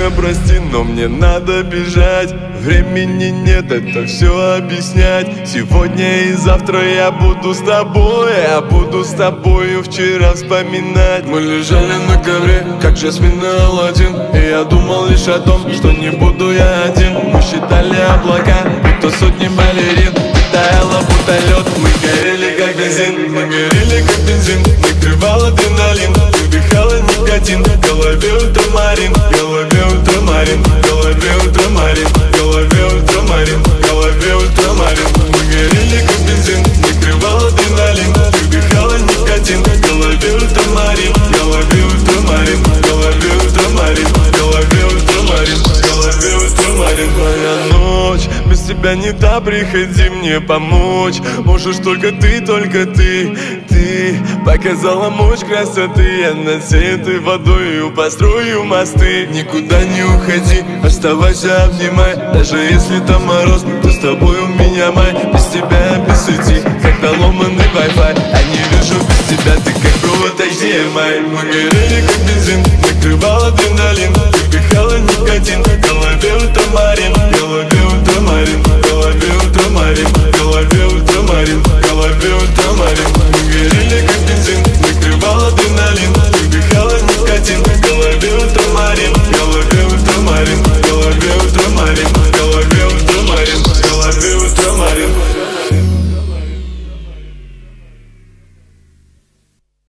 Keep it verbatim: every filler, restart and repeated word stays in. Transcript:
меня прости, но мне надо бежать. Времени нет это все объяснять. Сегодня и завтра я буду с тобой, я буду с тобою вчера вспоминать. Мы лежали на ковре, как Жасмин и Аладдин, и я думал лишь о том, что не буду я один. Мы считали облака, будто сотни балерин. Таяла будто лед, мы горели как бензин. Мы горели как бензин, накрывал адреналин. Вдыхала никотин, в голове ультрамарин. В голове ультрамарин, в голове ультрамарин. В голове ультрамарин, в голове ультрамарин. Мы горели как бензин, накрывал адреналин. Вдыхала никотин, в голове ультрамарин. В голове ультрамарин, в голове ультрамарин. В голове ультрамарин, в голове ультрамарин. Моя ночь, без тебя не та, приходи мне помочь. Можешь только ты, только ты. Ты показала мощь красоты. Я над всей этой водою построю мосты. Никуда не уходи, оставайся, обнимай. Даже если там мороз, то с тобой у меня май. Без тебя я без сети, как поломанный Wi-Fi. Я не вижу без тебя, ты как провод эйч ди эм ай. Мы горели как бензин, накрывал адреналин. Вдыхала никотин, в голове ультрамарин.